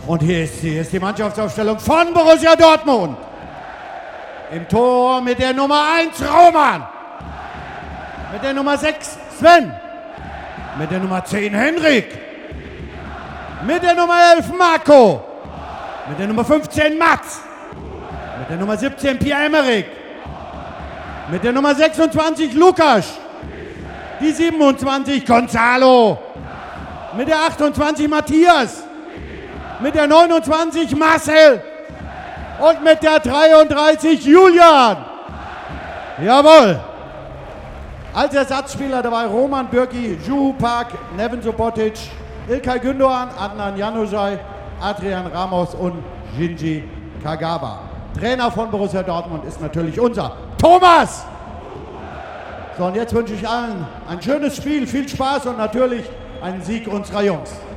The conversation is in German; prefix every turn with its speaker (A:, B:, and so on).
A: Und hier ist die Mannschaftsaufstellung von Borussia Dortmund. Im Tor mit der Nummer 1 Roman. Mit der Nummer 6 Sven. Mit der Nummer 10 Henrik. Mit der Nummer 11 Marco. Mit der Nummer 15 Mats. Mit der Nummer 17 Pierre-Emerick. Mit der Nummer 26 Lukas. Die 27 Gonzalo. Mit der 28 Matthias. Mit der 29 Marcel. Und mit der 33 Julian. Jawohl. Als Ersatzspieler dabei Roman Bürki, Juhu Park, Neven Subotic, İlkay Gündoğan, Adnan Januzaj, Adrian Ramos und Shinji Kagawa. Trainer von Borussia Dortmund ist natürlich unser Thomas. So, und jetzt wünsche ich allen ein schönes Spiel, viel Spaß und natürlich einen Sieg unserer Jungs.